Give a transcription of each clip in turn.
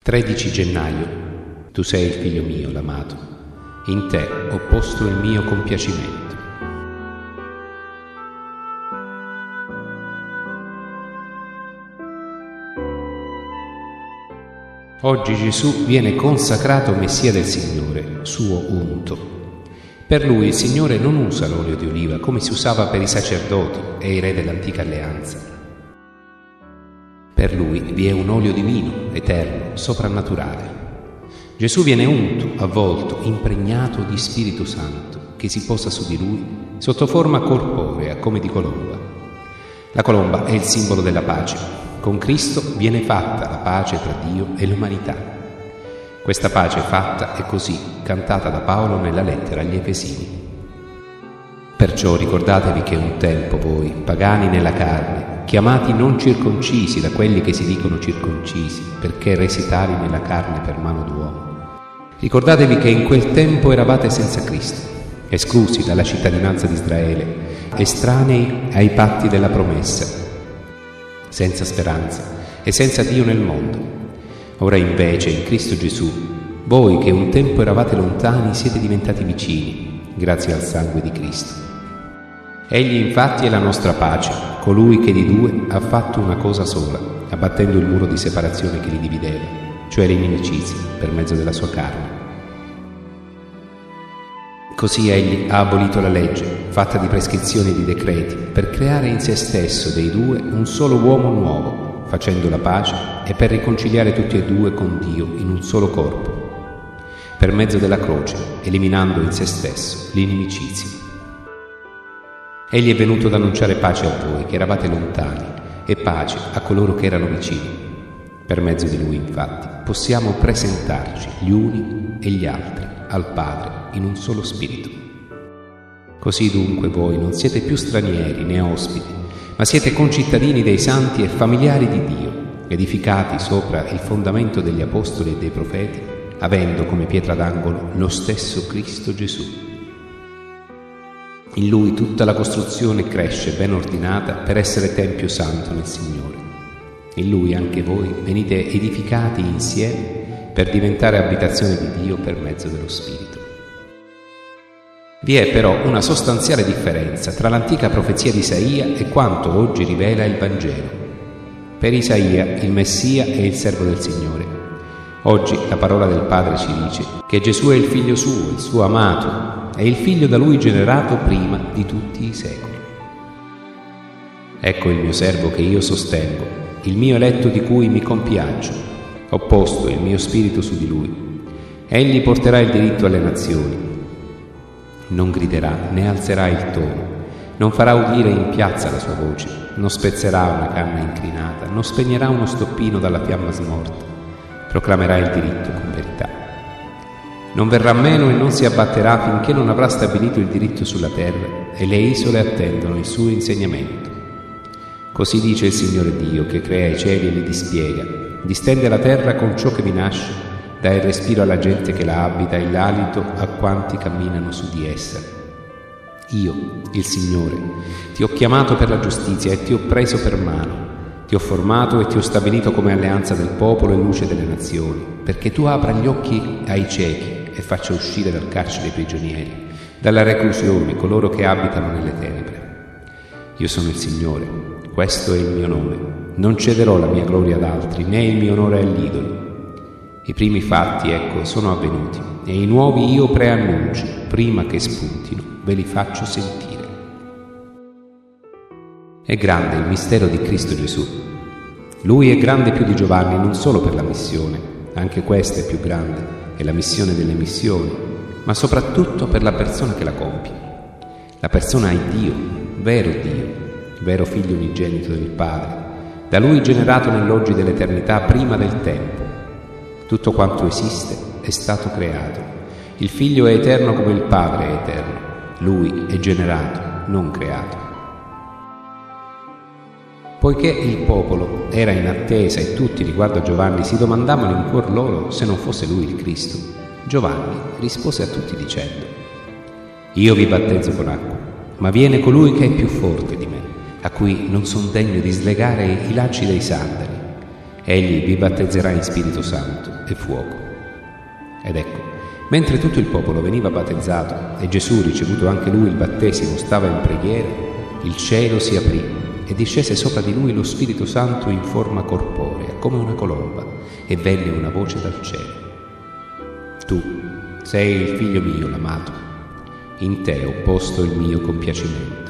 13 gennaio. Tu sei il figlio mio, l'amato. In te ho posto il mio compiacimento. Oggi Gesù viene consacrato Messia del Signore, suo unto. Per lui il Signore non usa l'olio di oliva come si usava per i sacerdoti e i re dell'antica alleanza. Per lui vi è un olio divino, eterno, soprannaturale. Gesù viene unto, avvolto, impregnato di Spirito Santo, che si posa su di lui sotto forma corporea come di colomba. La colomba è il simbolo della pace. Con Cristo viene fatta la pace tra Dio e l'umanità. Questa pace fatta è così cantata da Paolo nella lettera agli Efesini. Perciò ricordatevi che un tempo voi, pagani nella carne, chiamati non circoncisi da quelli che si dicono circoncisi, perché resi tali nella carne per mano d'uomo. Ricordatevi che in quel tempo eravate senza Cristo, esclusi dalla cittadinanza di Israele, estranei ai patti della promessa, senza speranza e senza Dio nel mondo. Ora invece in Cristo Gesù, voi che un tempo eravate lontani siete diventati vicini, grazie al sangue di Cristo. Egli infatti è la nostra pace, colui che di due ha fatto una cosa sola, abbattendo il muro di separazione che li divideva, cioè l'inimicizia, per mezzo della sua carne. Così egli ha abolito la legge, fatta di prescrizioni e di decreti, per creare in se stesso dei due un solo uomo nuovo, facendo la pace e per riconciliare tutti e due con Dio in un solo corpo, per mezzo della croce, eliminando in se stesso l'inimicizia. Egli è venuto ad annunciare pace a voi che eravate lontani e pace a coloro che erano vicini. Per mezzo di lui, infatti, possiamo presentarci gli uni e gli altri al Padre in un solo spirito. Così dunque voi non siete più stranieri né ospiti, ma siete concittadini dei santi e familiari di Dio, edificati sopra il fondamento degli apostoli e dei profeti, avendo come pietra d'angolo lo stesso Cristo Gesù. In Lui tutta la costruzione cresce ben ordinata per essere tempio santo nel Signore. In Lui anche voi venite edificati insieme per diventare abitazione di Dio per mezzo dello Spirito. Vi è però una sostanziale differenza tra l'antica profezia di Isaia e quanto oggi rivela il Vangelo. Per Isaia il Messia è il servo del Signore. Oggi la parola del Padre ci dice che Gesù è il Figlio suo, il suo amato, è il Figlio da Lui generato prima di tutti i secoli. Ecco il mio servo che io sostengo, il mio eletto di cui mi compiaccio. Ho posto il mio spirito su di Lui. Egli porterà il diritto alle nazioni. Non griderà né alzerà il tono, non farà udire in piazza la sua voce, non spezzerà una canna incrinata, non spegnerà uno stoppino dalla fiamma smorta, proclamerà il diritto con verità. Non verrà meno e non si abbatterà finché non avrà stabilito il diritto sulla terra e le isole attendono il suo insegnamento. Così dice il Signore Dio che crea i cieli e li dispiega, distende la terra con ciò che vi nasce, dà il respiro alla gente che la abita e l'alito a quanti camminano su di essa. Io, il Signore, ti ho chiamato per la giustizia e ti ho preso per mano. Ti ho formato e ti ho stabilito come alleanza del popolo e luce delle nazioni, perché tu apra gli occhi ai ciechi e faccia uscire dal carcere i prigionieri, dalla reclusione coloro che abitano nelle tenebre. Io sono il Signore, questo è il mio nome. Non cederò la mia gloria ad altri, né il mio onore agli idoli. I primi fatti, ecco, sono avvenuti, e i nuovi io preannuncio, prima che spuntino, ve li faccio sentire. È grande il mistero di Cristo Gesù. Lui è grande più di Giovanni non solo per la missione, anche questa è più grande, è la missione delle missioni, ma soprattutto per la persona che la compie. La persona è Dio, vero Figlio unigenito del Padre, da Lui generato nell'oggi dell'eternità prima del tempo. Tutto quanto esiste è stato creato. Il Figlio è eterno come il Padre è eterno. Lui è generato, non creato. Poiché il popolo era in attesa e tutti riguardo a Giovanni si domandavano in cuor loro se non fosse lui il Cristo, Giovanni rispose a tutti dicendo: Io vi battezzo con acqua, ma viene colui che è più forte di me, a cui non son degno di slegare i lacci dei sandali. Egli vi battezzerà in Spirito Santo e fuoco. Ed ecco, mentre tutto il popolo veniva battezzato e Gesù, ricevuto anche lui il battesimo, stava in preghiera, il cielo si aprì e discese sopra di lui lo Spirito Santo in forma corporea, come una colomba, e venne una voce dal cielo: Tu sei il Figlio mio, l'amato, in te ho posto il mio compiacimento.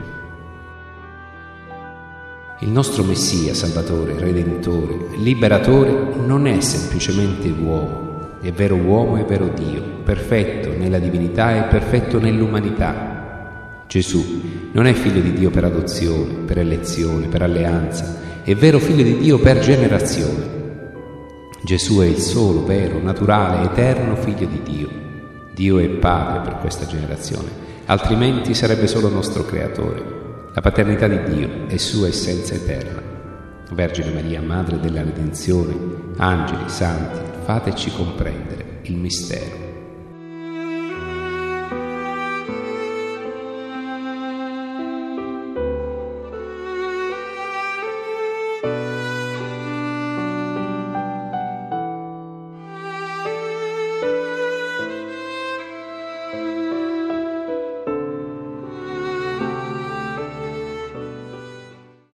Il nostro Messia, Salvatore, Redentore, Liberatore non è semplicemente uomo, è vero uomo e vero Dio, perfetto nella divinità e perfetto nell'umanità. Gesù non è figlio di Dio per adozione, per elezione, per alleanza, è vero figlio di Dio per generazione. Gesù è il solo, vero, naturale, eterno figlio di Dio. Dio è Padre per questa generazione, altrimenti sarebbe solo nostro creatore. La paternità di Dio è sua essenza eterna. Vergine Maria, Madre della Redenzione, angeli, santi, fateci comprendere il mistero.